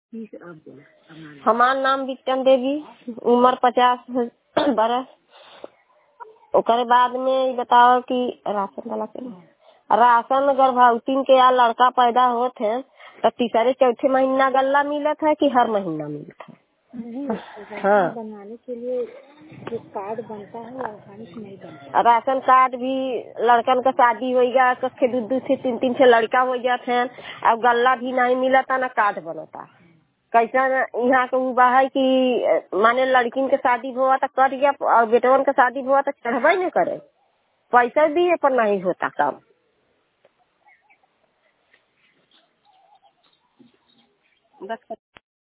हमार नाम बिक्टन देवी, उम्र 50 बरस। ओकरे बाद में ये बताओ कि राशन वाला के राशन गर्भवती के या लड़का पैदा होत है तो तीसरे चौथे महीना गल्ला मिलत है कि हर महीना मिलता है? हाँ, बनाने के लिए जो कार्ड बनता है आसानी से नहीं बनता। राशन कार्ड भी लड़कन का शादी हो गया, कखे 2-2 से 3-3 से लड़का हो जाते हैं, अब गल्ला भी नहीं मिलता ना कार्ड बनता। कैसा यहाँ के उबा है कि माने लड़किन के शादी हुआ तो कर गया और बेटवन का शादी हुआ तो चढ़वा ही न करे, पैसा भी पर नहीं होता काम। बस